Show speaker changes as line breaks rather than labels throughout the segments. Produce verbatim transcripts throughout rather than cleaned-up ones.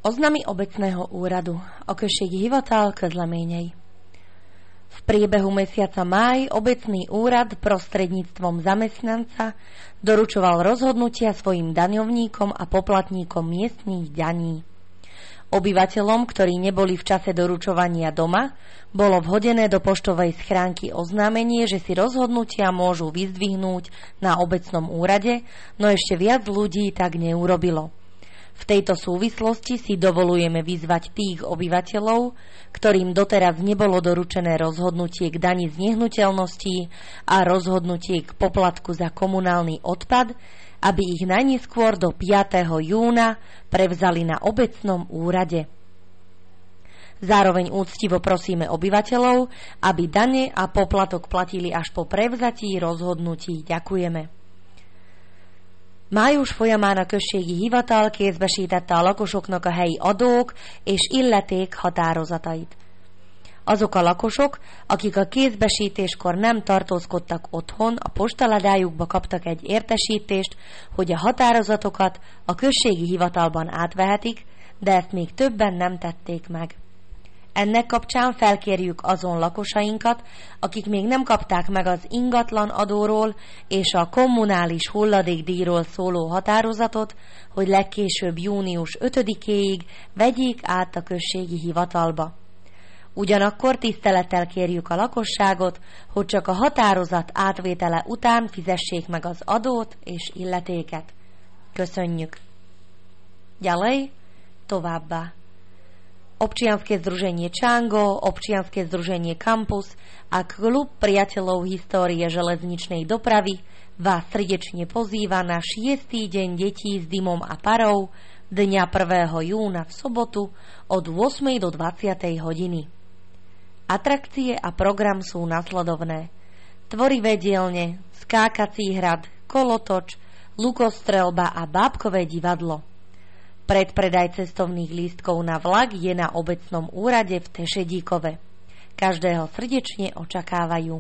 Oznamy obecného úradu, o községi hivatal közleményei. V priebehu mesiaca máj obecný úrad prostredníctvom zamestnanca doručoval rozhodnutia svojim daňovníkom a poplatníkom miestnych daní. Obyvateľom, ktorí neboli v čase doručovania doma, bolo vhodené do poštovej schránky oznámenie, že si rozhodnutia môžu vyzdvihnúť na obecnom úrade, no ešte viac ľudí tak neurobilo. V tejto súvislosti si dovolujeme vyzvať tých obyvateľov, ktorým doteraz nebolo doručené rozhodnutie k dani z nehnuteľností a rozhodnutie k poplatku za komunálny odpad, aby ich najneskôr do piateho júna prevzali na obecnom úrade. Zároveň úctivo prosíme obyvateľov, aby dane a poplatok platili až po prevzatí rozhodnutí. Ďakujeme. Május folyamán a községi hivatal kézbesítette a lakosoknak a helyi adók és illeték határozatait. Azok a lakosok, akik a kézbesítéskor nem tartózkodtak otthon, a postaládájukba kaptak egy értesítést, hogy a határozatokat a községi hivatalban átvehetik, de ezt még többen nem tették meg. Ennek kapcsán felkérjük azon lakosainkat, akik még nem kapták meg az ingatlan adóról és a kommunális hulladékdíjról szóló határozatot, hogy legkésőbb június ötödikéig vegyék át a községi hivatalba. Ugyanakkor tisztelettel kérjük a lakosságot, hogy csak a határozat átvétele után fizessék meg az adót és illetéket. Köszönjük. Ďalej, továbbá. Občianske združenie Čango, Občianske združenie Campus a Klub priateľov histórie železničnej dopravy vás srdečne pozýva na šiestý deň detí s dymom a parou dňa prvého júna v sobotu od ôsmej do dvadsiatej hodiny. Atrakcie a program sú nasledovné: tvorivé dielne, skákací hrad, kolotoč, lukostrelba a bábkové divadlo. Predpredaj cestovných lístkov na vlak je na obecnom úrade v Tešedíkove. Každého srdečne očakávajú.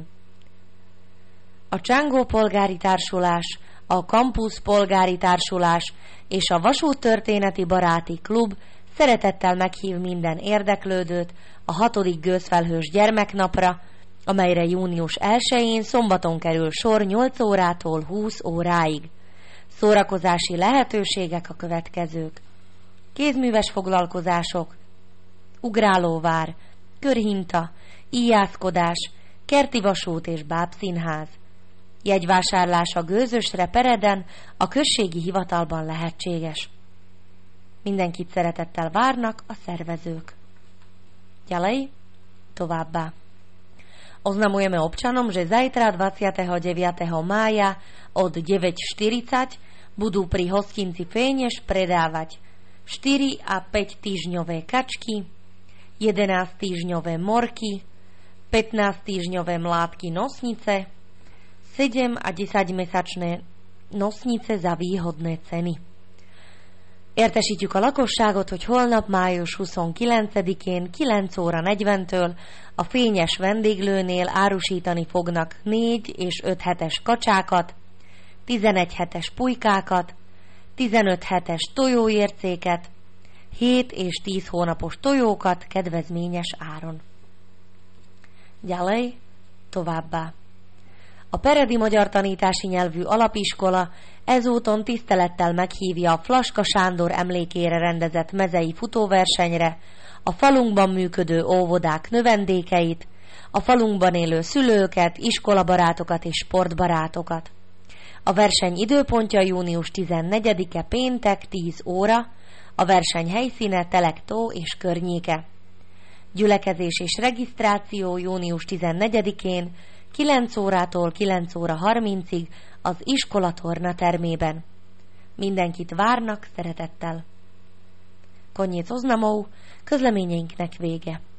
A Csangó polgári társulás, a Campus polgári társulás és a Vasúttörténeti Baráti Klub szeretettel meghív minden érdeklődőt a hatodik gőzfelhős gyermeknapra, amelyre június elsején szombaton kerül sor nyolc órától húsz óráig. Szórakozási lehetőségek a következők: kézműves foglalkozások, ugrálóvár, körhinta, íjászkodás, kerti vasút és bábszínház. Jegyvásárlás a Gőzösre Pereden a községi hivatalban lehetséges. Mindenkit szeretettel várnak a szervezők. Ďalej, továbbá. Oznamujeme občanom, že zajtra dvadsiateho deviateho mája od deväť štyridsať budú pri hostinci Féneš predávať štyri a päť týždňové kačky, jedenásť týždňové morky, pätnásť týždňové mládky nosnice, sedem a desaťmesačné nosnice za výhodné ceny. Értesítjük a lakosságot, hogy holnap május huszonkilencedikén kilenc óra negyventől a Fényes vendéglőnél árusítani fognak négy és öt hetes kacsákat, tizenegy hetes pulykákat, tizenöt hetes tojóércéket, hét és tíz hónapos tojókat kedvezményes áron. Ďalej, továbbá. A Peredi Magyar Tanítási Nyelvű Alapiskola ezúton tisztelettel meghívja a Flaska Sándor emlékére rendezett mezei futóversenyre a falunkban működő óvodák növendékeit, a falunkban élő szülőket, iskolabarátokat és sportbarátokat. A verseny időpontja június tizennegyedike péntek tíz óra, a verseny helyszíne Telektó és környéke. Gyülekezés és regisztráció június tizennegyedikén kilenc órától kilenc óra harmincig az iskola tornatermében. Mindenkit várnak szeretettel. Koniec oznamov, közleményeinknek vége.